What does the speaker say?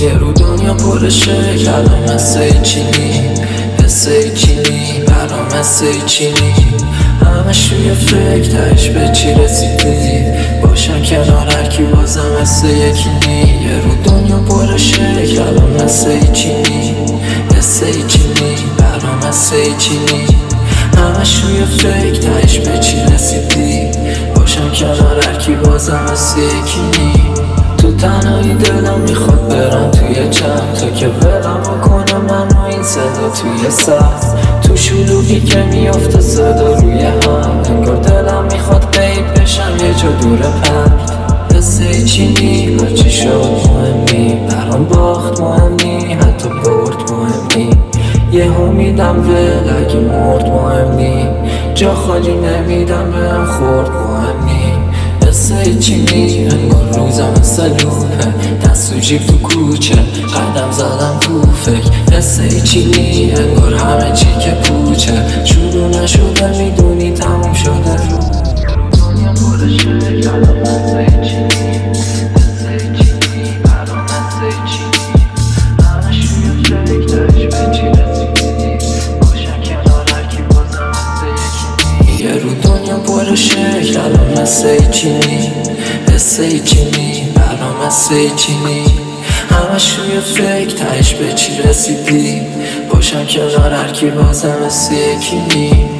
یه رو دنیا پر شکل الان مثل چینی، حسه چینی برام مثل چینی. همش روی فکر تهش به چی رسیدی، باشم کنار هرکی بازم مثل یکی نی. یه رو دنیا پر شکل الان مثل چینی، حسه چینی برام مثل چینی. همش روی فکر تهش به چی رسیدی، باشم کنار هرکی بازم مثل یکی نی. تو تنهایی دلم میخواد برم توی چند تا که ولم کنه منو این صدا توی سر. تو شلوغی که میافته صدا روی هم، انگار دلم میخواد غیب بشم یه جا دور پرد. قصه چینی هرچی شد مهمی، برام باخت مهمی حتی برد مهمی. یهو میدم ول اگه مرد مهمی، جا خالی نمیدم بهم خورد مهمی. قصه چینی انگار روزم مثل لوپه، دست و جیب تو کوچه قدم زدم تو فکر. قصه چینی انگار همه چی که پوچه، شروع نشده میدونی تموم شده رو دنیا پر شکل الان مثل چینی، قصه چینی برام مثل چینی. همش روی فکر تهش به چی رسیدی، باشم کنار هرکی بازم مثل یکی نی. یه رو دنیا پر شکل الان مثل چینی، قصه چینی برام مثل چینی. همش روی فکر تهش به چی رسیدی، باشم کنار هرکی بازم مثل یکی نی.